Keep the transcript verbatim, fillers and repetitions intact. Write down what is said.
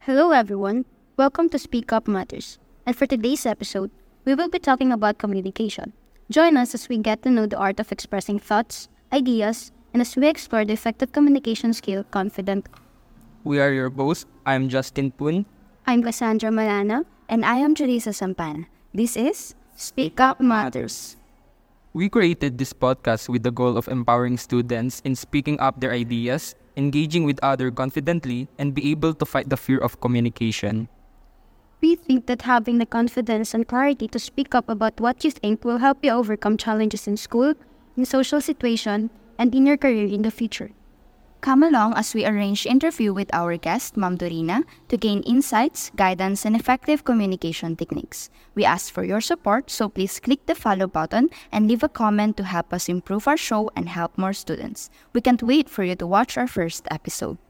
Hello, everyone. Welcome to Speak Up Matters. And for today's episode, we will be talking about communication. Join us as we get to know the art of expressing thoughts, ideas, and as we explore the effective communication skill confidently. We are your hosts. I'm Justin Poon. I'm Cassandra Malana. And I am Teresa Sampan. This is Speak Up Matters. We created this podcast with the goal of empowering students in speaking up their ideas, engaging with others confidently, and be able to fight the fear of communication. We think that having the confidence and clarity to speak up about what you think will help you overcome challenges in school, in social situation, and in your career in the future. Come along as we arrange interview with our guest, Ma'am Dorina, to gain insights, guidance, and effective communication techniques. We ask for your support, so please click the follow button and leave a comment to help us improve our show and help more students. We can't wait for you to watch our first episode.